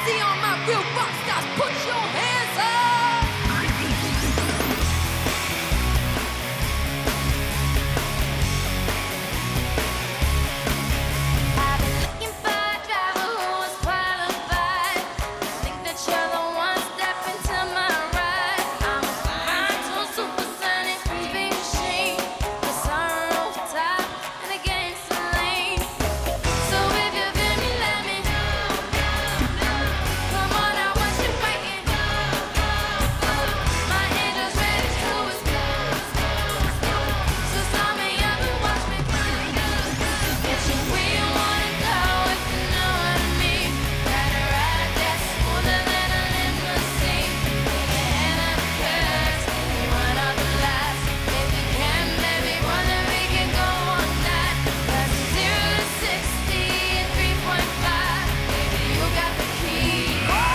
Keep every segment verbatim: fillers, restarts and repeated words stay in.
see all my real rock stars, put your hands up. I've been looking for a driver who is qualified. Think that you're the one, step into my ride. I'm a fine tool, supersonic speed machine, the sunroof top and the gangster lane. So if you feel me, let me know. Come on now, what you waiting? My angel's ready to explode. So start me up and watch me get you where you wanna go, if you know what I mean. Ride a ride that's smoother than a limousine. Take your hand on the curves, you run out the lights. If you can, baby, wonder we can go all night. Cause zero to sixty in three point five, baby, you got the key.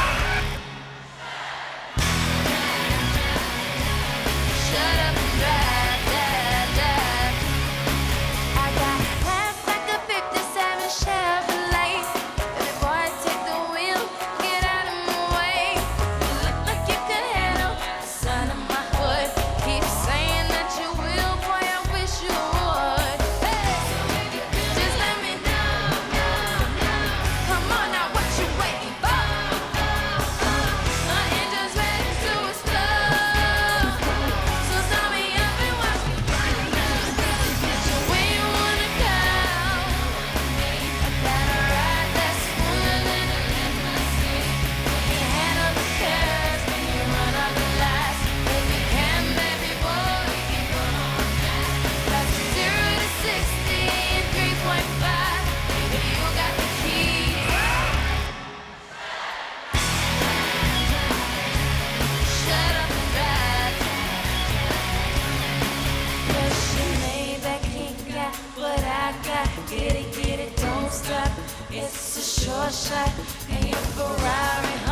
Shut up and drive, drive, drive. I got hands like a fifty-seven Chevrolet. Baby boy, take the wheel, get out of my way. You look like you could handle the sun in my hood. Keep saying that you will, boy, I wish you would. Hey, just let me know. Come on now, what you waiting for? My engine's ready to explode. So start me up and watch me get you where you wanna go. I got a ride that's smoother than a limousine. Put your hand on the curves when you run out the lights. If you can, baby boy, we can go all night. That's zero to sixty in three point five, baby, you got the key. Shut up and drive. Push your Maybach, ain't got what I got. Get it, get it, don't stop. It's a short shot, and your Ferrari.